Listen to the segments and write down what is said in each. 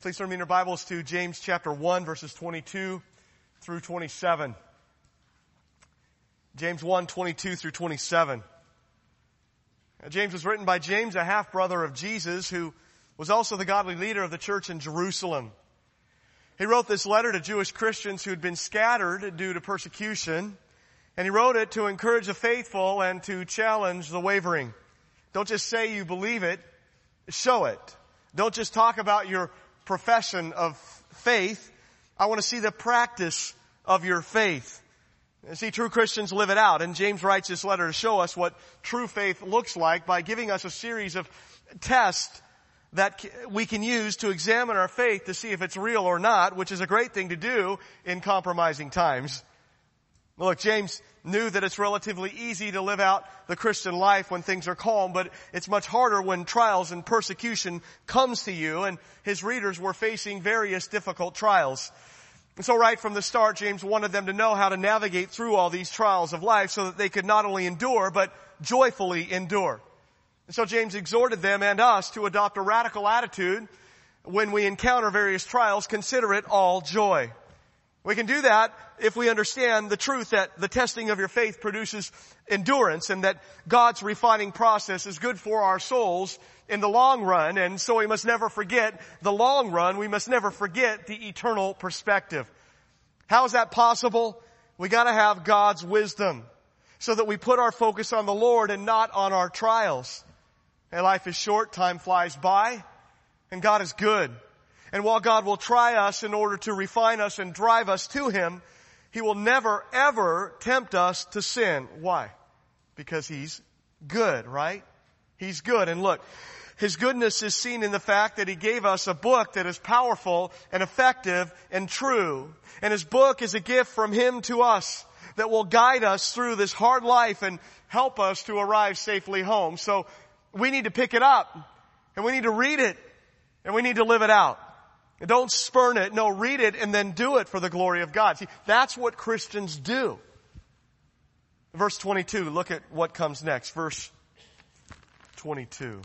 Please turn me in your Bibles to James chapter 1, verses 22 through 27. James 1, 22 through 27. James was written by James, a half-brother of Jesus, who was also the godly leader of the church in Jerusalem. He wrote this letter to Jewish Christians who had been scattered due to persecution, and he wrote it to encourage the faithful and to challenge the wavering. Don't just say you believe it, show it. Don't just talk about your profession of faith. I want to see the practice of your faith. See, true Christians live it out. And James writes this letter to show us what true faith looks like by giving us a series of tests that we can use to examine our faith to see if it's real or not, which is a great thing to do in compromising times. Look, James knew that it's relatively easy to live out the Christian life when things are calm, but it's much harder when trials and persecution comes to you, and his readers were facing various difficult trials. And so right from the start, James wanted them to know how to navigate through all these trials of life so that they could not only endure, but joyfully endure. And so James exhorted them and us to adopt a radical attitude when we encounter various trials. Consider it all joy. We can do that if we understand the truth that the testing of your faith produces endurance and that God's refining process is good for our souls in the long run. And so we must never forget the long run. We must never forget the eternal perspective. How is that possible? We got to have God's wisdom so that we put our focus on the Lord and not on our trials. And life is short, time flies by, and God is good. And while God will try us in order to refine us and drive us to Him, He will never, ever tempt us to sin. Why? Because He's good, right? He's good. And look, His goodness is seen in the fact that He gave us a book that is powerful and effective and true. And His book is a gift from Him to us that will guide us through this hard life and help us to arrive safely home. So we need to pick it up, and we need to read it, and we need to live it out. Don't spurn it. No, read it and then do it for the glory of God. See, that's what Christians do. Verse 22, look at what comes next. Verse 22.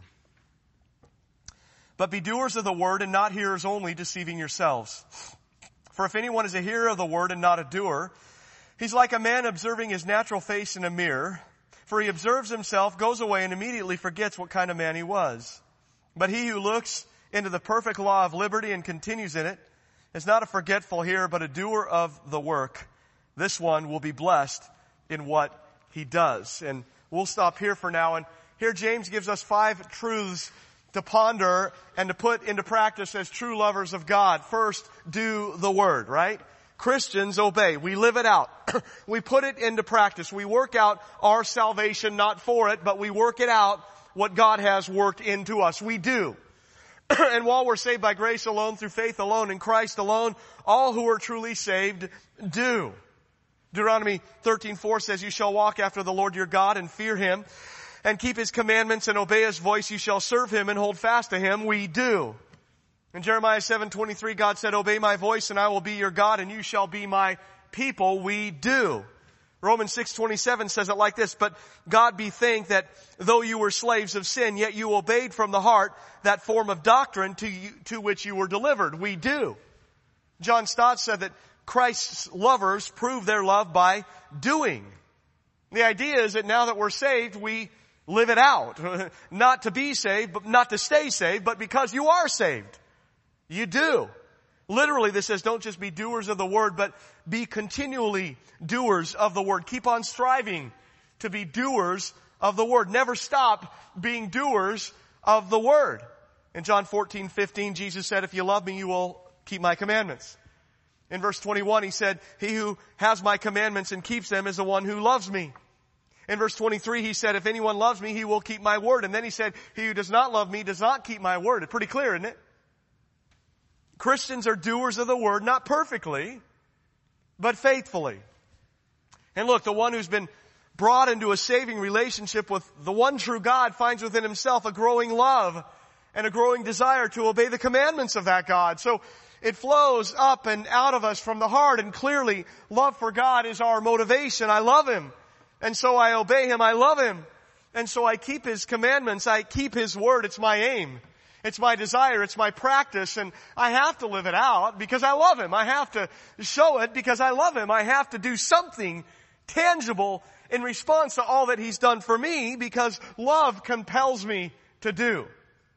But be doers of the word and not hearers only, deceiving yourselves. For if anyone is a hearer of the word and not a doer, he's like a man observing his natural face in a mirror. For he observes himself, goes away, and immediately forgets what kind of man he was. But he who looks into the perfect law of liberty and continues in it is not a forgetful hearer, but a doer of the work. This one will be blessed in what he does. And we'll stop here for now. And here James gives us 5 truths to ponder and to put into practice as true lovers of God. First, do the word, right? Christians obey. We live it out. We put it into practice. We work out our salvation, not for it, but we work it out what God has worked into us. We do. And while we're saved by grace alone, through faith alone, in Christ alone, all who are truly saved do. Deuteronomy 13:4 says, you shall walk after the Lord your God and fear Him and keep His commandments and obey His voice. You shall serve Him and hold fast to Him. We do. In Jeremiah 7:23, God said, obey my voice and I will be your God and you shall be my people. We do. Romans 6:27 says it like this, but God be thanked that though you were slaves of sin, yet you obeyed from the heart that form of doctrine to which you were delivered. We do. John Stott said that Christ's lovers prove their love by doing. The idea is that now that we're saved, we live it out. Not to be saved, but not to stay saved, but because you are saved. You do. Literally, this says don't just be doers of the word, but be continually doers of the word. Keep on striving to be doers of the word. Never stop being doers of the word. In John 14:15, Jesus said, if you love me, you will keep my commandments. In verse 21, He said, he who has my commandments and keeps them is the one who loves me. In verse 23, He said, if anyone loves me, he will keep my word. And then He said, he who does not love me does not keep my word. It's pretty clear, isn't it? Christians are doers of the word, not perfectly, but faithfully. And look, the one who's been brought into a saving relationship with the one true God finds within himself a growing love and a growing desire to obey the commandments of that God. So it flows up and out of us from the heart, and clearly love for God is our motivation. I love Him, and so I obey Him. I love Him, and so I keep His commandments. I keep His word. It's my aim. It's my desire. It's my practice. And I have to live it out because I love Him. I have to show it because I love Him. I have to do something tangible in response to all that He's done for me because love compels me to do.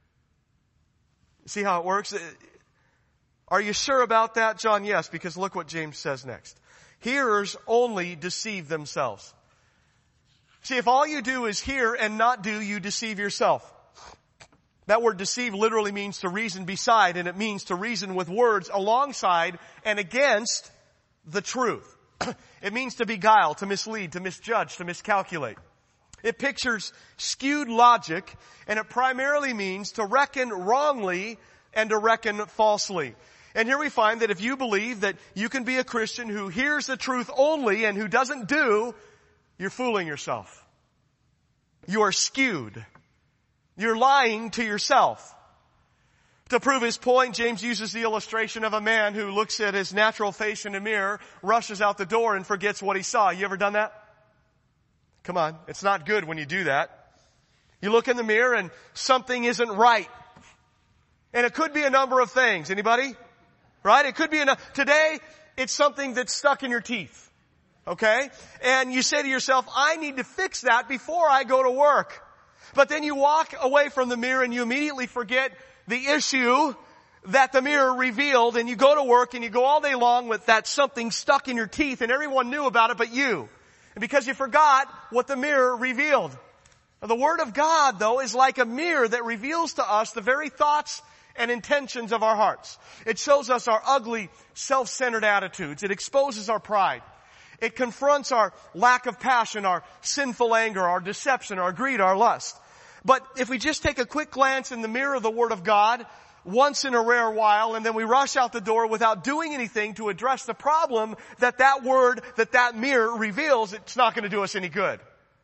See how it works? Are you sure about that, John? Yes, because look what James says next. Hearers only deceive themselves. See, if all you do is hear and not do, you deceive yourself. That word deceive literally means to reason beside, and it means to reason with words alongside and against the truth. It means to beguile, to mislead, to misjudge, to miscalculate. It pictures skewed logic, and it primarily means to reckon wrongly and to reckon falsely. And here we find that if you believe that you can be a Christian who hears the truth only and who doesn't do, you're fooling yourself. You are skewed. You're lying to yourself. To prove his point, James uses the illustration of a man who looks at his natural face in a mirror, rushes out the door, and forgets what he saw. You ever done that? Come on. It's not good when you do that. You look in the mirror and something isn't right. And it could be a number of things. Anybody? Right? It could be today, it's something that's stuck in your teeth. Okay? And you say to yourself, I need to fix that before I go to work. But then you walk away from the mirror and you immediately forget the issue that the mirror revealed, and you go to work and you go all day long with that something stuck in your teeth, and everyone knew about it but you. And because you forgot what the mirror revealed. Now, the Word of God, though, is like a mirror that reveals to us the very thoughts and intentions of our hearts. It shows us our ugly, self-centered attitudes. It exposes our pride. It confronts our lack of passion, our sinful anger, our deception, our greed, our lust. But if we just take a quick glance in the mirror of the Word of God, once in a rare while, and then we rush out the door without doing anything to address the problem that Word, that mirror reveals, it's not going to do us any good.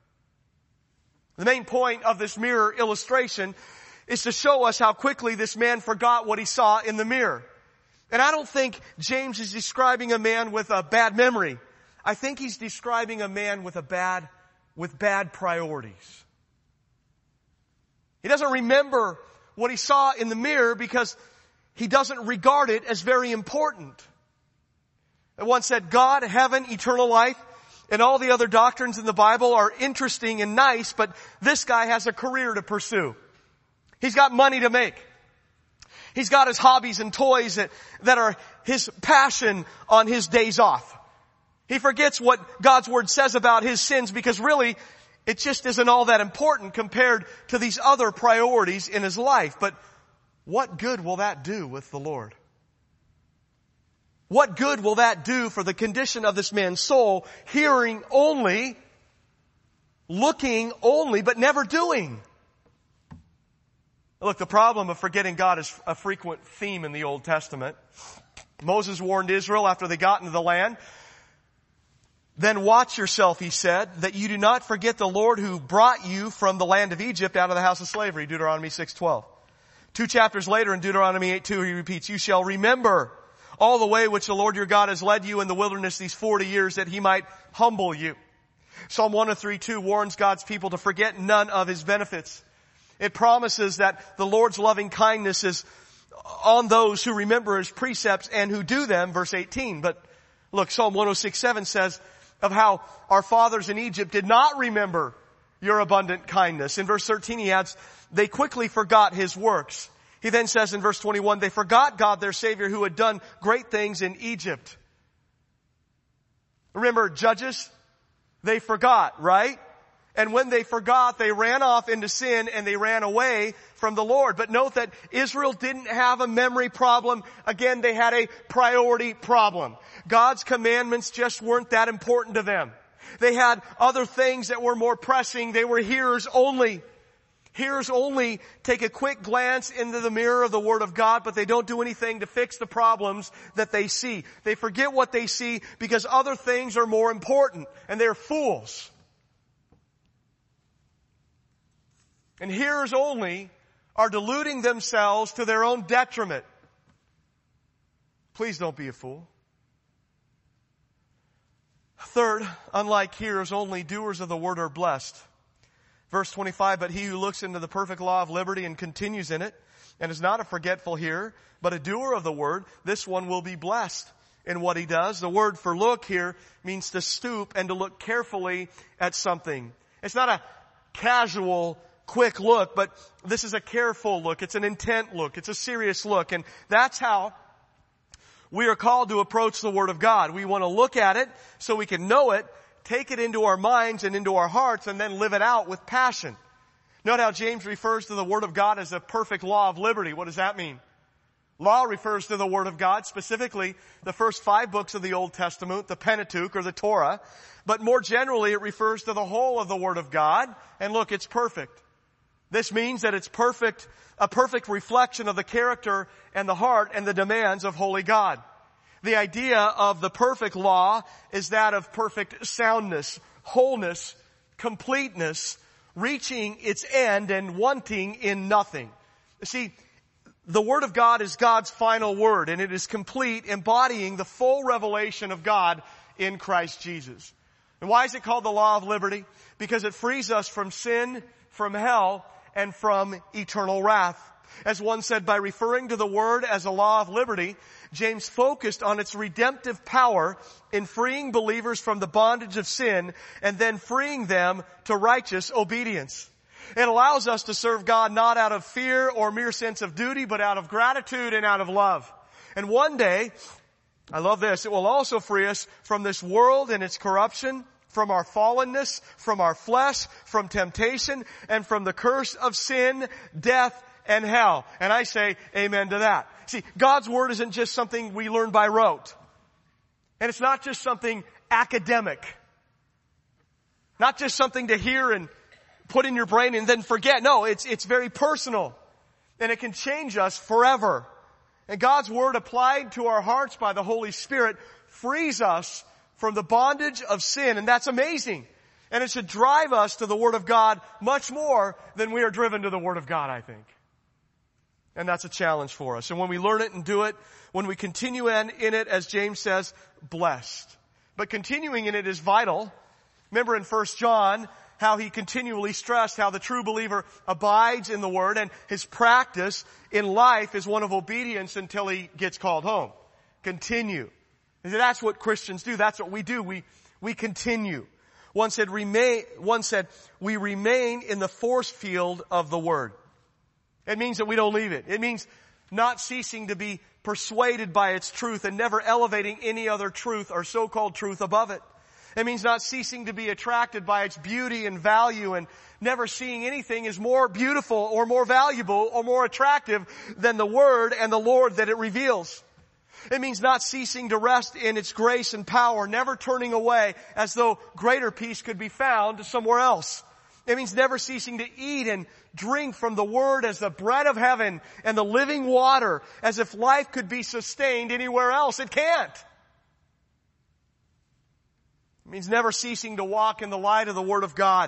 The main point of this mirror illustration is to show us how quickly this man forgot what he saw in the mirror. And I don't think James is describing a man with a bad memory. I think he's describing a man with bad priorities. He doesn't remember what he saw in the mirror because he doesn't regard it as very important. And one said, God, heaven, eternal life, and all the other doctrines in the Bible are interesting and nice, but this guy has a career to pursue. He's got money to make. He's got his hobbies and toys that are his passion on his days off. He forgets what God's Word says about his sins because really it just isn't all that important compared to these other priorities in his life. But what good will that do with the Lord? What good will that do for the condition of this man's soul, hearing only, looking only, but never doing? Look, the problem of forgetting God is a frequent theme in the Old Testament. Moses warned Israel after they got into the land. Then watch yourself, he said, that you do not forget the Lord who brought you from the land of Egypt out of the house of slavery, Deuteronomy 6:12. 2 chapters later in Deuteronomy 8:2, he repeats, you shall remember all the way which the Lord your God has led you in the wilderness these 40 years that he might humble you. Psalm 103:2 warns God's people to forget none of his benefits. It promises that the Lord's loving kindness is on those who remember his precepts and who do them, verse 18. But look, Psalm 106:7 says of how our fathers in Egypt did not remember your abundant kindness. In verse 13 he adds, they quickly forgot his works. He then says in verse 21, they forgot God their Savior who had done great things in Egypt. Remember Judges? They forgot, right? And when they forgot, they ran off into sin and they ran away from the Lord. But note that Israel didn't have a memory problem. Again, they had a priority problem. God's commandments just weren't that important to them. They had other things that were more pressing. They were hearers only. Hearers only take a quick glance into the mirror of the Word of God, but they don't do anything to fix the problems that they see. They forget what they see because other things are more important, and they're fools. And hearers only are deluding themselves to their own detriment. Please don't be a fool. Third, unlike hearers only, doers of the word are blessed. Verse 25, but he who looks into the perfect law of liberty and continues in it, and is not a forgetful hearer, but a doer of the word, this one will be blessed in what he does. The word for look here means to stoop and to look carefully at something. It's not a casual, quick look, but this is a careful look. It's an intent look. It's a serious look. And that's how we are called to approach the Word of God. We want to look at it so we can know it, take it into our minds and into our hearts, and then live it out with passion. Note how James refers to the Word of God as a perfect law of liberty. What does that mean? Law refers to the Word of God, specifically the first 5 books of the Old Testament, the Pentateuch or the Torah. But more generally, it refers to the whole of the Word of God. And look, it's perfect. This means that it's perfect, a perfect reflection of the character and the heart and the demands of holy God. The idea of the perfect law is that of perfect soundness, wholeness, completeness, reaching its end and wanting in nothing. You see, the Word of God is God's final word, and it is complete, embodying the full revelation of God in Christ Jesus. And why is it called the law of liberty? Because it frees us from sin, from hell, and from eternal wrath. As one said, by referring to the Word as a law of liberty, James focused on its redemptive power in freeing believers from the bondage of sin and then freeing them to righteous obedience. It allows us to serve God not out of fear or mere sense of duty, but out of gratitude and out of love. And one day, I love this, it will also free us from this world and its corruption, from our fallenness, from our flesh, from temptation, and from the curse of sin, death, and hell. And I say amen to that. See, God's Word isn't just something we learn by rote. And it's not just something academic. Not just something to hear and put in your brain and then forget. No, it's very personal. And it can change us forever. And God's Word applied to our hearts by the Holy Spirit frees us from the bondage of sin. And that's amazing. And it should drive us to the Word of God much more than we are driven to the Word of God, I think. And that's a challenge for us. And when we learn it and do it, when we continue in it, as James says, blessed. But continuing in it is vital. Remember in 1 John, how he continually stressed how the true believer abides in the Word, and his practice in life is one of obedience until he gets called home. Continue. And that's what Christians do. That's what we do. We continue. One said, we remain in the force field of the Word. It means that we don't leave it. It means not ceasing to be persuaded by its truth and never elevating any other truth or so-called truth above it. It means not ceasing to be attracted by its beauty and value and never seeing anything as more beautiful or more valuable or more attractive than the Word and the Lord that it reveals. It means not ceasing to rest in its grace and power, never turning away as though greater peace could be found somewhere else. It means never ceasing to eat and drink from the Word as the bread of heaven and the living water, as if life could be sustained anywhere else. It can't. It means never ceasing to walk in the light of the Word of God.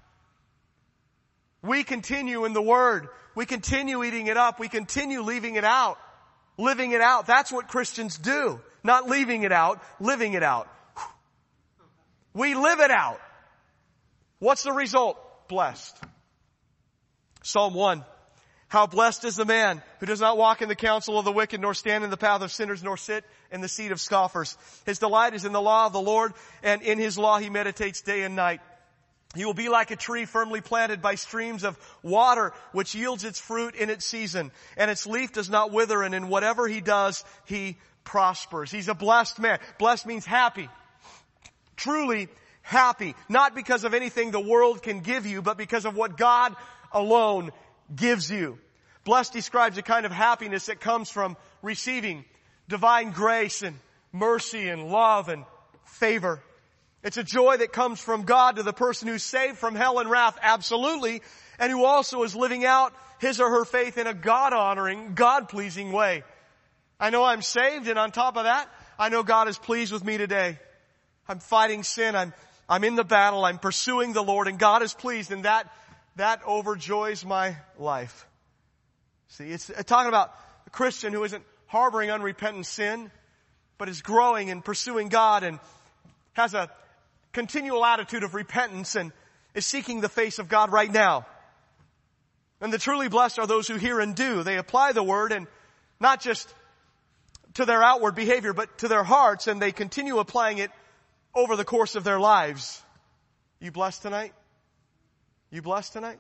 We continue in the Word. We continue eating it up. We continue leaving it out. Living it out. That's what Christians do. Not leaving it out, living it out. We live it out. What's the result? Blessed. Psalm 1. How blessed is the man who does not walk in the counsel of the wicked, nor stand in the path of sinners, nor sit in the seat of scoffers. His delight is in the law of the Lord, and in his law he meditates day and night. He will be like a tree firmly planted by streams of water, which yields its fruit in its season, and its leaf does not wither, and in whatever he does, he prospers. He's a blessed man. Blessed means happy. Truly happy. Not because of anything the world can give you, but because of what God alone gives you. Blessed describes a kind of happiness that comes from receiving divine grace and mercy and love and favor. It's a joy that comes from God to the person who's saved from hell and wrath, absolutely, and who also is living out his or her faith in a God-honoring, God-pleasing way. I know I'm saved, and on top of that, I know God is pleased with me today. I'm fighting sin, I'm in the battle, I'm pursuing the Lord, and God is pleased, and that overjoys my life. See, it's talking about a Christian who isn't harboring unrepentant sin, but is growing and pursuing God and has a continual attitude of repentance and is seeking the face of God right now. And the truly blessed are those who hear and do. They apply the word, and not just to their outward behavior, but to their hearts, and they continue applying it over the course of their lives. You blessed tonight? You blessed tonight?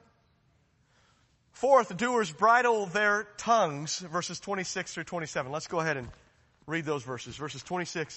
Fourth, doers bridle their tongues, verses 26 through 27. Let's go ahead and read those verses. Verses 26,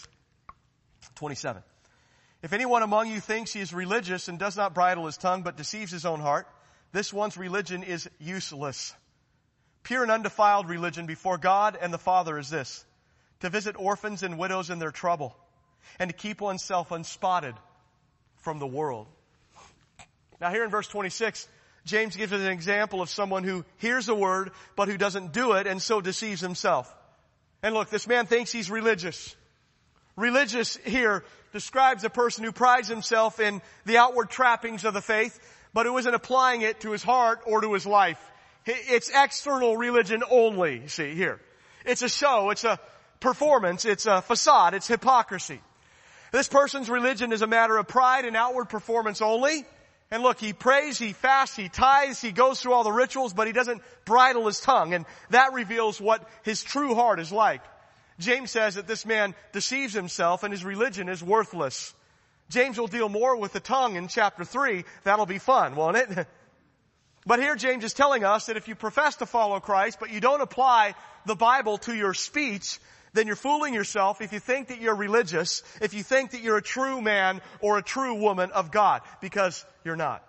27. If anyone among you thinks he is religious and does not bridle his tongue, but deceives his own heart, this one's religion is useless. Pure and undefiled religion before God and the Father is this: to visit orphans and widows in their trouble, and to keep oneself unspotted from the world. Now here in verse 26, James gives us an example of someone who hears a word, but who doesn't do it, and so deceives himself. And look, this man thinks he's religious. Religious here describes a person who prides himself in the outward trappings of the faith, but who isn't applying it to his heart or to his life. It's external religion only, you see, here. It's a show, it's a performance, it's a facade, it's hypocrisy. This person's religion is a matter of pride and outward performance only. And look, he prays, he fasts, he tithes, he goes through all the rituals, but he doesn't bridle his tongue. And that reveals what his true heart is like. James says that this man deceives himself and his religion is worthless. James will deal more with the tongue in chapter 3. That'll be fun, won't it? But here James is telling us that if you profess to follow Christ, but you don't apply the Bible to your speech, then you're fooling yourself if you think that you're religious, if you think that you're a true man or a true woman of God, because you're not.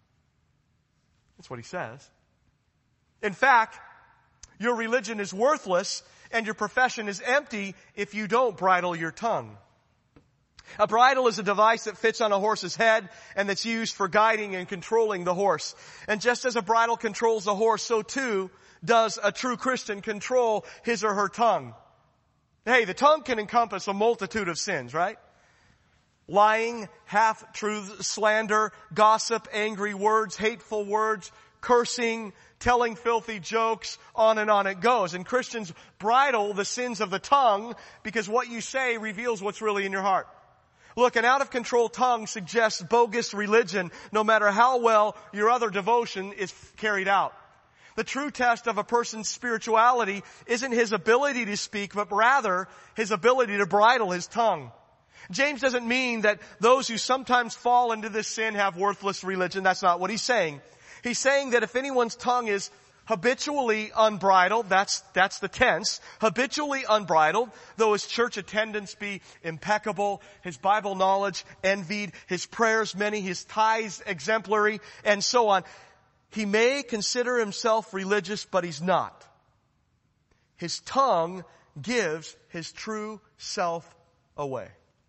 That's what he says. In fact, your religion is worthless and your profession is empty if you don't bridle your tongue. A bridle is a device that fits on a horse's head and that's used for guiding and controlling the horse. And just as a bridle controls the horse, so too does a true Christian control his or her tongue. Hey, the tongue can encompass a multitude of sins, right? Lying, half-truth, slander, gossip, angry words, hateful words, cursing, telling filthy jokes, on and on it goes. And Christians bridle the sins of the tongue because what you say reveals what's really in your heart. Look, an out-of-control tongue suggests bogus religion, no matter how well your other devotion is carried out. The true test of a person's spirituality isn't his ability to speak, but rather his ability to bridle his tongue. James doesn't mean that those who sometimes fall into this sin have worthless religion. That's not what he's saying. He's saying that if anyone's tongue is habitually unbridled, that's the tense, habitually unbridled, though his church attendance be impeccable, his Bible knowledge envied, his prayers many, his tithes exemplary, and so on, he may consider himself religious, but he's not. His tongue gives his true self away.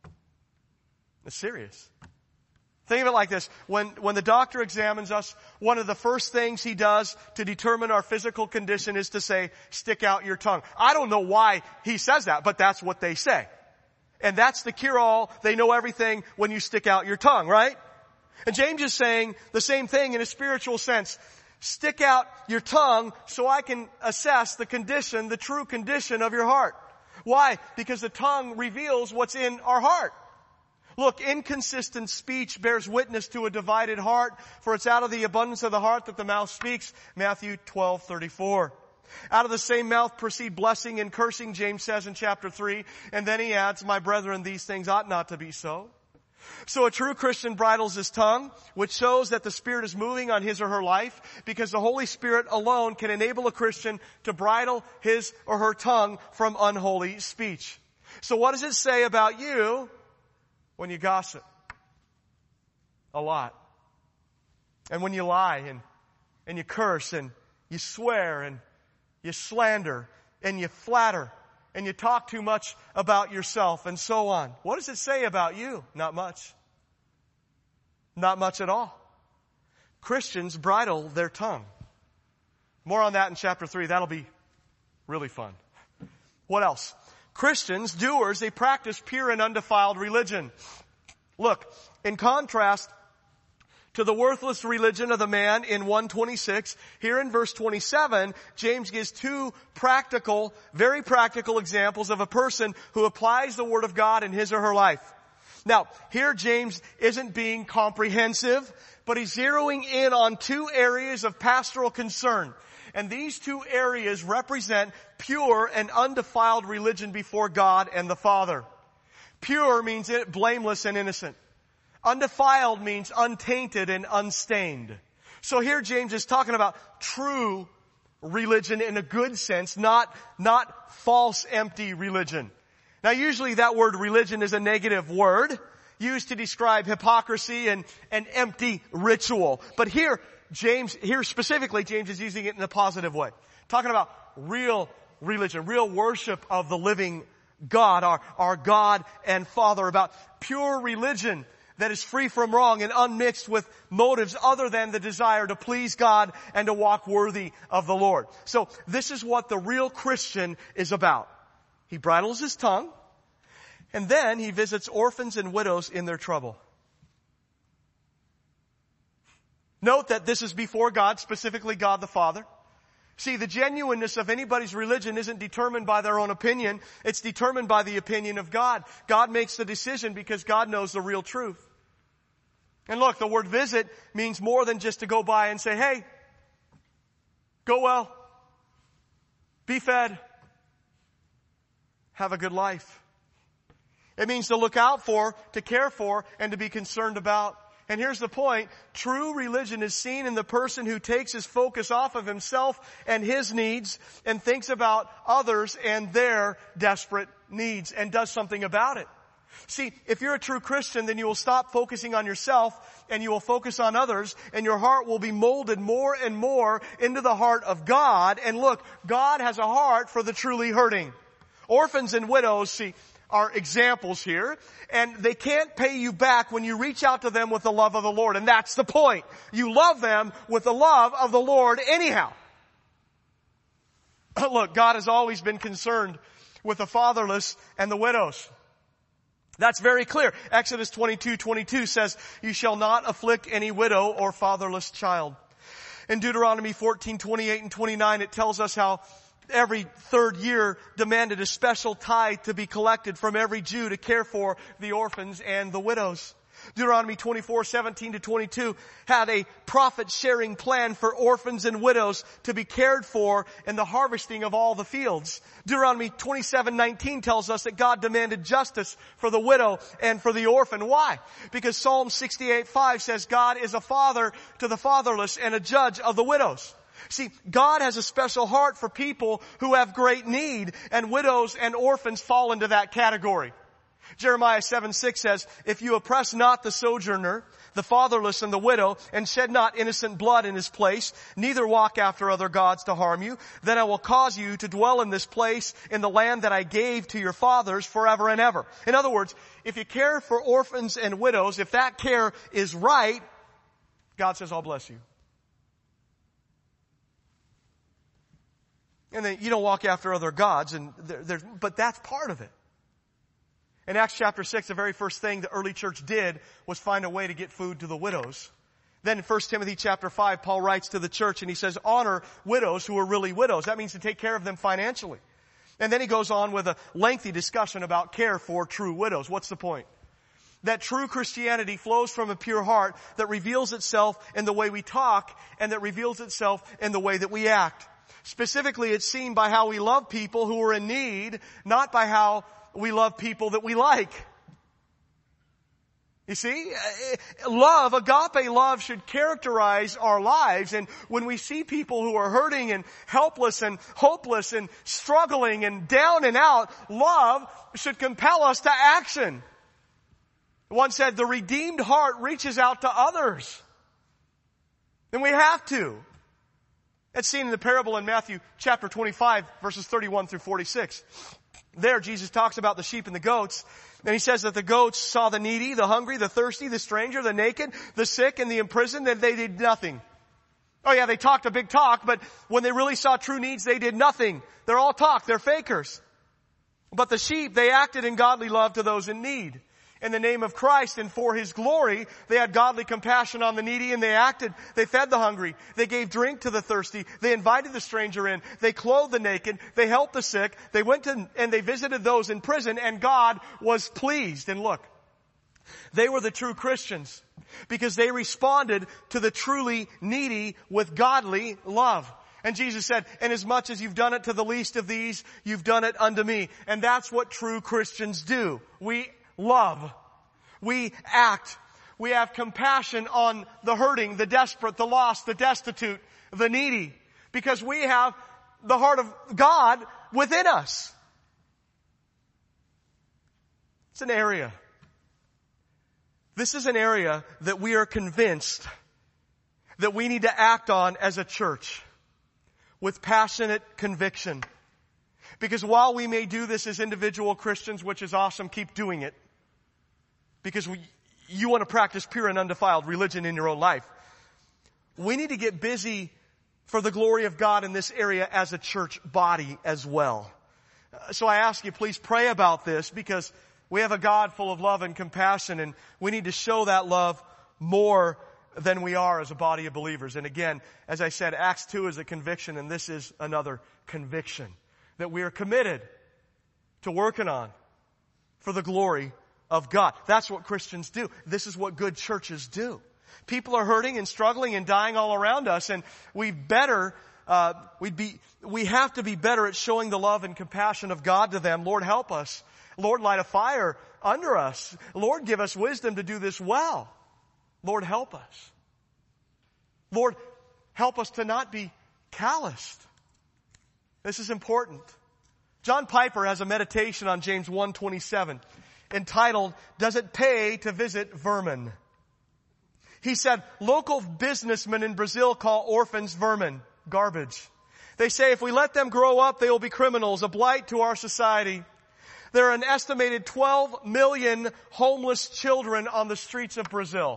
It's serious. Think of it like this. When the doctor examines us, one of the first things he does to determine our physical condition is to say, stick out your tongue. I don't know why he says that, but that's what they say. And that's the cure-all. They know everything when you stick out your tongue, right? And James is saying the same thing in a spiritual sense. Stick out your tongue so I can assess the condition, the true condition of your heart. Why? Because the tongue reveals what's in our heart. Look, inconsistent speech bears witness to a divided heart, for it's out of the abundance of the heart that the mouth speaks. Matthew 12:34. Out of the same mouth proceed blessing and cursing, James says in chapter 3. And then he adds, my brethren, these things ought not to be so. So a true Christian bridles his tongue, which shows that the Spirit is moving on his or her life, because the Holy Spirit alone can enable a Christian to bridle his or her tongue from unholy speech. So what does it say about you when you gossip? A lot. And when you lie and you curse and you swear and you slander and you flatter and you talk too much about yourself and so on. What does it say about you? Not much. Not much at all. Christians bridle their tongue. More on that in chapter 3. That'll be really fun. What else? Christians, doers, they practice pure and undefiled religion. Look, in contrast to the worthless religion of the man in 1:26, here in verse 27, James gives two practical, very practical examples of a person who applies the Word of God in his or her life. Now, here James isn't being comprehensive, but he's zeroing in on two areas of pastoral concern. And these two areas represent pure and undefiled religion before God and the Father. Pure means blameless and innocent. Undefiled means untainted and unstained. So here James is talking about true religion in a good sense, not false, empty religion. Now usually that word religion is a negative word used to describe hypocrisy and an empty ritual. But here specifically, James is using it in a positive way. Talking about real religion, real worship of the living God, our God and Father, about pure religion that is free from wrong and unmixed with motives other than the desire to please God and to walk worthy of the Lord. So this is what the real Christian is about. He bridles his tongue, and then he visits orphans and widows in their trouble. Note that this is before God, specifically God the Father. See, the genuineness of anybody's religion isn't determined by their own opinion. It's determined by the opinion of God. God makes the decision because God knows the real truth. And look, the word visit means more than just to go by and say, hey, go well, be fed, have a good life. It means to look out for, to care for, and to be concerned about. And here's the point. True religion is seen in the person who takes his focus off of himself and his needs and thinks about others and their desperate needs and does something about it. See, if you're a true Christian, then you will stop focusing on yourself and you will focus on others, and your heart will be molded more and more into the heart of God. And look, God has a heart for the truly hurting. Orphans and widows, see, are examples here, and they can't pay you back when you reach out to them with the love of the Lord. And that's the point. You love them with the love of the Lord anyhow. Look, God has always been concerned with the fatherless and the widows. That's very clear. Exodus 22:22 says, you shall not afflict any widow or fatherless child. In Deuteronomy 14:28 and 29, it tells us how every third year demanded a special tithe to be collected from every Jew to care for the orphans and the widows. Deuteronomy 24:17 to 22 had a profit-sharing plan for orphans and widows to be cared for in the harvesting of all the fields. Deuteronomy 27:19 tells us that God demanded justice for the widow and for the orphan. Why? Because Psalm 68:5 says God is a father to the fatherless and a judge of the widows. See, God has a special heart for people who have great need, and widows and orphans fall into that category. Jeremiah 7:6 says, if you oppress not the sojourner, the fatherless and the widow, and shed not innocent blood in his place, neither walk after other gods to harm you, then I will cause you to dwell in this place in the land that I gave to your fathers forever and ever. In other words, if you care for orphans and widows, if that care is right, God says, I'll bless you. And then you don't walk after other gods, but that's part of it. In Acts chapter 6, the very first thing the early church did was find a way to get food to the widows. Then in 1 Timothy chapter 5, Paul writes to the church and he says, honor widows who are really widows. That means to take care of them financially. And then he goes on with a lengthy discussion about care for true widows. What's the point? That true Christianity flows from a pure heart that reveals itself in the way we talk and that reveals itself in the way that we act. Specifically, it's seen by how we love people who are in need, not by how we love people that we like. You see, love, agape love, should characterize our lives. And when we see people who are hurting and helpless and hopeless and struggling and down and out, love should compel us to action. One said, the redeemed heart reaches out to others. And we have to. That's seen in the parable in Matthew chapter 25, verses 31 through 46. There, Jesus talks about the sheep and the goats. And he says that the goats saw the needy, the hungry, the thirsty, the stranger, the naked, the sick, and the imprisoned, and they did nothing. Oh yeah, they talked a big talk, but when they really saw true needs, they did nothing. They're all talk. They're fakers. But the sheep, they acted in godly love to those in need. In the name of Christ and for His glory, they had godly compassion on the needy and they acted. They fed the hungry. They gave drink to the thirsty. They invited the stranger in. They clothed the naked. They helped the sick. They went and they visited those in prison, and God was pleased. And look, They were the true Christians because they responded to the truly needy with godly love. And Jesus said, inasmuch as you've done it to the least of these, you've done it unto me. And that's what true Christians do. We love. We act. We have compassion on the hurting, the desperate, the lost, the destitute, the needy. Because we have the heart of God within us. It's an area. This is an area that we are convinced that we need to act on as a church with passionate conviction. Because while we may do this as individual Christians, which is awesome, keep doing it. Because you want to practice pure and undefiled religion in your own life. We need to get busy for the glory of God in this area as a church body as well. So I ask you, please pray about this because we have a God full of love and compassion, and we need to show that love more than we are as a body of believers. And again, as I said, Acts 2 is a conviction, and this is another conviction that we are committed to working on for the glory of God. That's what Christians do. This is what good churches do. People are hurting and struggling and dying all around us, and we have to be better at showing the love and compassion of God to them. Lord, help us. Lord, light a fire under us. Lord, give us wisdom to do this well. Lord, help us. Lord, help us to not be calloused. This is important. John Piper has a meditation on James 1:27 entitled, Does It Pay to Visit Vermin? He said, local businessmen in Brazil call orphans vermin, garbage. They say if we let them grow up, they will be criminals, a blight to our society. There are an estimated 12 million homeless children on the streets of Brazil.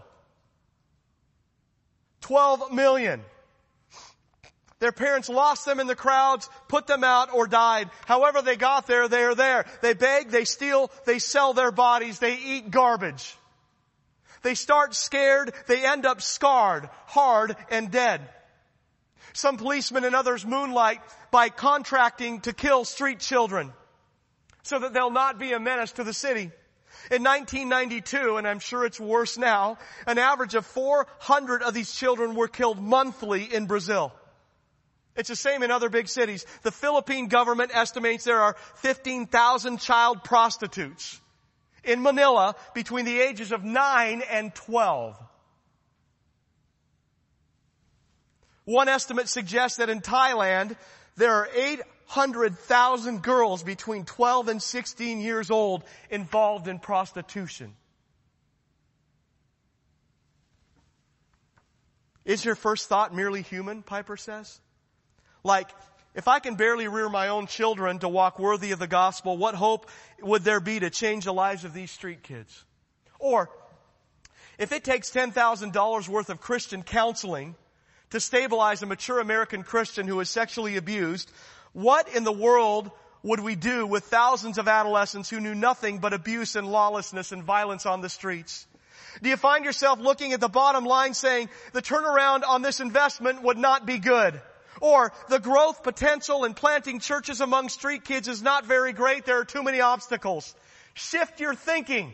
12 million. Their parents lost them in the crowds, put them out, or died. However they got there, they are there. They beg, they steal, they sell their bodies, they eat garbage. They start scared, they end up scarred, hard, and dead. Some policemen and others moonlight by contracting to kill street children so that they'll not be a menace to the city. In 1992, and I'm sure it's worse now, an average of 400 of these children were killed monthly in Brazil. It's the same in other big cities. The Philippine government estimates there are 15,000 child prostitutes in Manila between the ages of 9 and 12. One estimate suggests that in Thailand, there are 800,000 girls between 12 and 16 years old involved in prostitution. Is your first thought merely human, Piper says? Like, if I can barely rear my own children to walk worthy of the gospel, what hope would there be to change the lives of these street kids? Or, if it takes $10,000 worth of Christian counseling to stabilize a mature American Christian who is sexually abused, what in the world would we do with thousands of adolescents who knew nothing but abuse and lawlessness and violence on the streets? Do you find yourself looking at the bottom line saying, the turnaround on this investment would not be good? Or, the growth potential in planting churches among street kids is not very great, there are too many obstacles. Shift your thinking.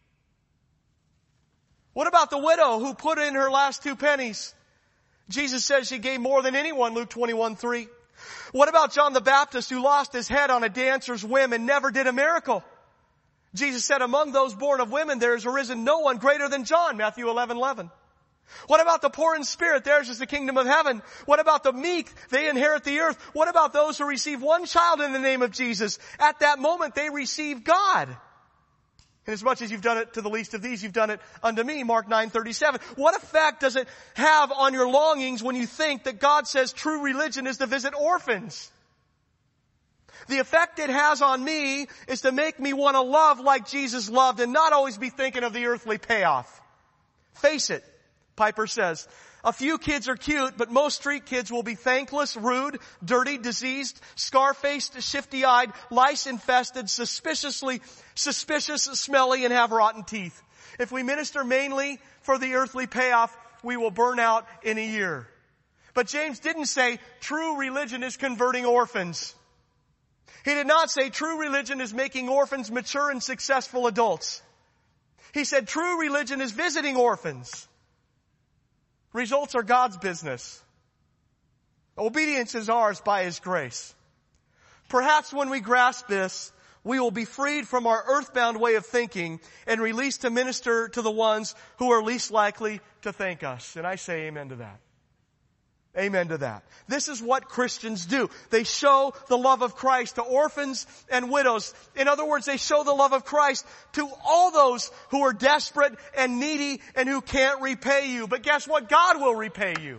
What about the widow who put in her last 2 pennies? Jesus says she gave more than anyone, Luke 21:3. What about John the Baptist who lost his head on a dancer's whim and never did a miracle? Jesus said, among those born of women there has arisen no one greater than John, Matthew 11:11. What about the poor in spirit? Theirs is the kingdom of heaven. What about the meek? They inherit the earth. What about those who receive one child in the name of Jesus? At that moment they receive God. And as much as you've done it to the least of these, you've done it unto me, Mark 9:37. What effect does it have on your longings when you think that God says true religion is to visit orphans? The effect it has on me is to make me want to love like Jesus loved and not always be thinking of the earthly payoff. Face it, Piper says, a few kids are cute, but most street kids will be thankless, rude, dirty, diseased, scar-faced, shifty-eyed, lice-infested, suspicious, smelly, and have rotten teeth. If we minister mainly for the earthly payoff, we will burn out in a year. But James didn't say true religion is converting orphans. He did not say true religion is making orphans mature and successful adults. He said true religion is visiting orphans. Results are God's business. Obedience is ours by His grace. Perhaps when we grasp this, we will be freed from our earthbound way of thinking and released to minister to the ones who are least likely to thank us. And I say amen to that. Amen to that. This is what Christians do. They show the love of Christ to orphans and widows. In other words, they show the love of Christ to all those who are desperate and needy and who can't repay you. But guess what? God will repay you.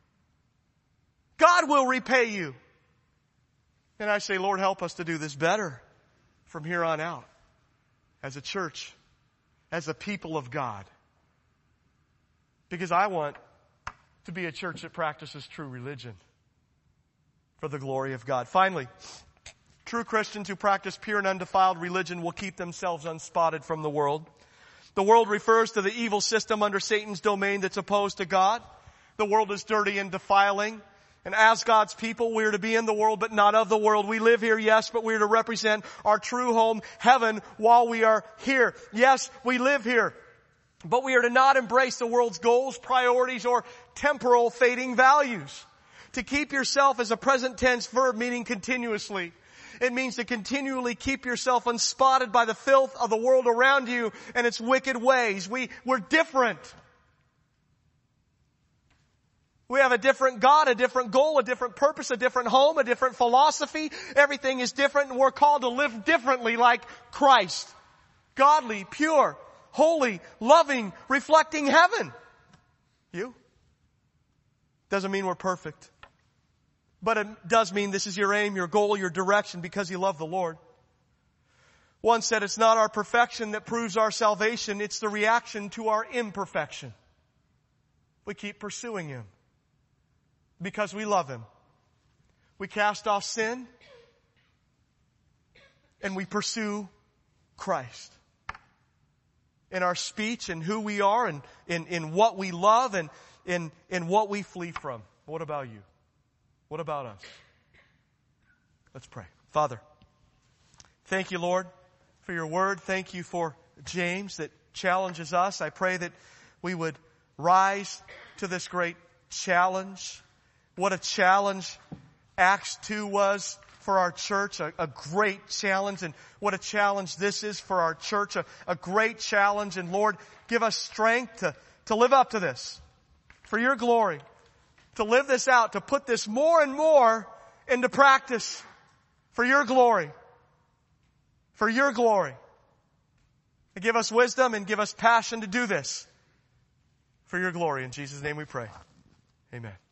God will repay you. And I say, Lord, help us to do this better from here on out. As a church. As a people of God. Because I want to be a church that practices true religion for the glory of God. Finally, true Christians who practice pure and undefiled religion will keep themselves unspotted from the world. The world refers to the evil system under Satan's domain that's opposed to God. The world is dirty and defiling. And as God's people, we are to be in the world, but not of the world. We live here, yes, but we are to represent our true home, heaven, while we are here. Yes, we live here. But we are to not embrace the world's goals, priorities, or temporal fading values. To keep yourself is a present tense verb meaning continuously. It means to continually keep yourself unspotted by the filth of the world around you and its wicked ways. We're different. We have a different God, a different goal, a different purpose, a different home, a different philosophy. Everything is different, and we're called to live differently like Christ. Godly, pure, holy, loving, reflecting heaven. You? Doesn't mean we're perfect. But it does mean this is your aim, your goal, your direction because you love the Lord. One said it's not our perfection that proves our salvation, it's the reaction to our imperfection. We keep pursuing Him because we love Him. We cast off sin and we pursue Christ. In our speech and who we are and in what we love and in what we flee from. What about you? What about us? Let's pray. Father, thank you, Lord, for your word. Thank you for James that challenges us. I pray that we would rise to this great challenge. What a challenge Acts 2 was for our church, a great challenge, and what a challenge this is for our church, a great challenge. And Lord, give us strength to live up to this for your glory, to live this out, to put this more and more into practice for your glory, for your glory. And give us wisdom and give us passion to do this for your glory. In Jesus' name we pray. Amen.